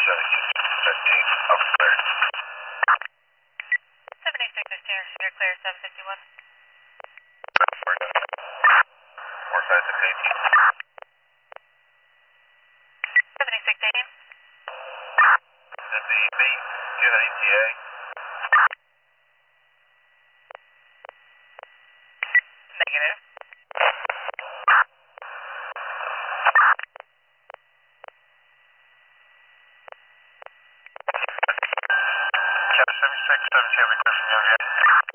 17, upstairs. 76 is you're clear 751. More size of 18. 7618. Is the mate in an ETA? Negative. Cap 76, 7 Chevy, question, young